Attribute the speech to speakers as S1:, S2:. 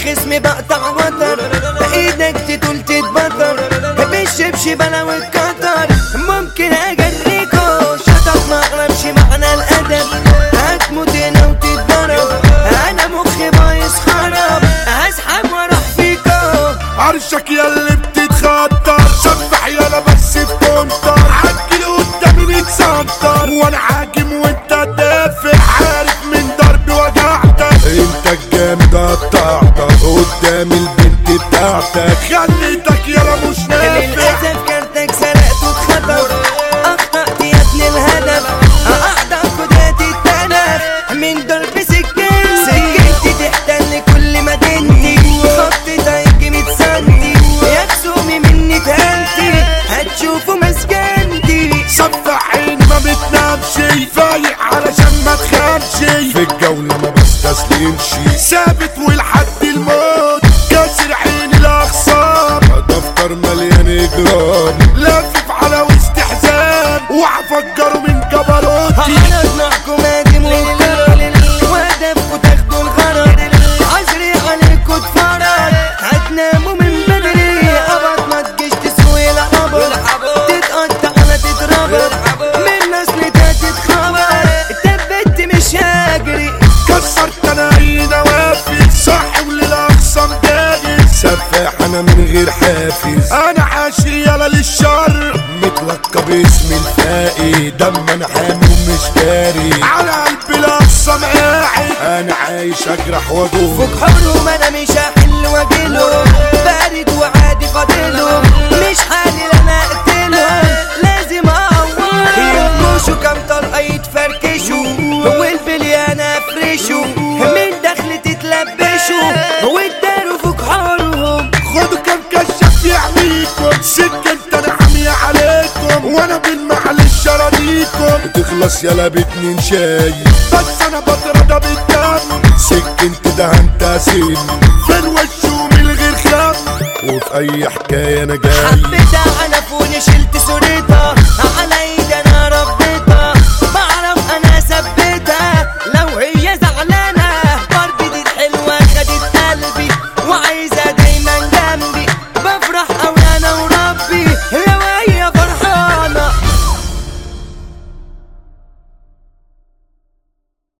S1: الخصم بقطع وتر، ايدك تطول تتبطر بالشبشب انا والكتر. ممكن اجريكوا شطط ما اقربش معنى الادب، هتموت هنا وتتضرب انا مخي بايظ خرب، هسحب واروح فيكوا.
S2: عرشك ياللي بتتخطر سفح يالا بس بكونتر، عجل قدامي بيتسنطر وانا حاكم وانت دافع، عارف من ضرب وجعتك انت الجامد قطعتك قدام البنت بتاعتك، خليتك يالا مش نافع.
S1: للأسف كارتك سرقت واتخطف، أخطأت يا ابن الهدف، أعضاء خدات التلف من ضرب سكين، سكنتي تحتل كل مدينتي، خط تايجي 100 سنتي، يا خصومي مني تهنتي هتشوفوا مسكنتي.
S2: سفح عين ما بتنامش فايق علشان ما تخافش، في الجولة ما بستسلمش ثابت ولحد الموت، كاسر عين الأخصام دفتر مليان إجرام، لافف على وسط حزام وهفجره من جبروتي.
S1: أنا أصنعكم هادم والكرر وهدفكوا تاخدوا الغرض، عذري عليكوا اتفرج هتناموا من بدري، أبط ما تجيش تسوي العبط، تتقطع ولا تتربط من نسلتها تتخبر، اتثبت مش هاجري
S2: كسرت أنا أي نوافذ صاحب للأقصى مجاهز، سفاح أنا من غير حافز، أنا حاشي يالا للشر متلقب باسم الفائي، دم أنا حامي ومش داري، على قلبي الأقصى قاعد أنا عايش أجرح وأجوه،
S1: فوق حرهم أنا مش هحل واجيلهم، بارد وعادي فاضلهم مش حالي أنا أقتلهم، لازم أعور ينكشوا كام طلقة يتفركشوا والبليانة أفرشوا من دخل تتلبشوا واداروا فوق حرهم.
S2: خدوا كام كشاف يعميكم سكنت أنا حامية عليكم، وأنا بالمعلش أراضيكم تخلص يالا باتنين شاي، بس أنا بطردها بالدم سكنت ده انت سن في الوش ومن غير خم، وفي أي حكاية أنا جاي
S1: حبيتها على فوني شلت صورتها على